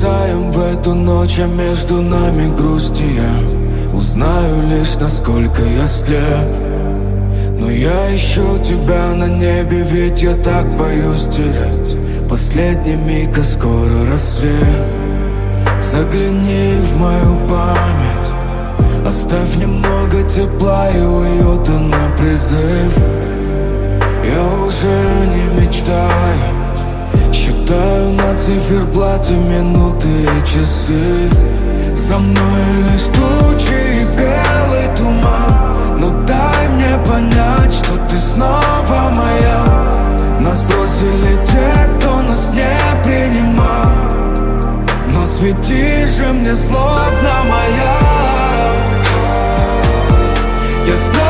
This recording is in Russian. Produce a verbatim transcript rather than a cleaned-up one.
растаем в эту ночь, а между нами грусти я узнаю лишь, насколько я слеп. Но я ищу тебя на небе, ведь я так боюсь терять последний миг, а скоро рассвет. Загляни в мою память, оставь немного тепла и уюта на призыв. Я уже не мечтаю, считаю на циферблате минуты и часы. Со мной лишь тучи и белый туман, но дай мне понять, что ты снова моя. Нас бросили те, кто нас не принимал, но свети же мне словно маяк. Я знаю,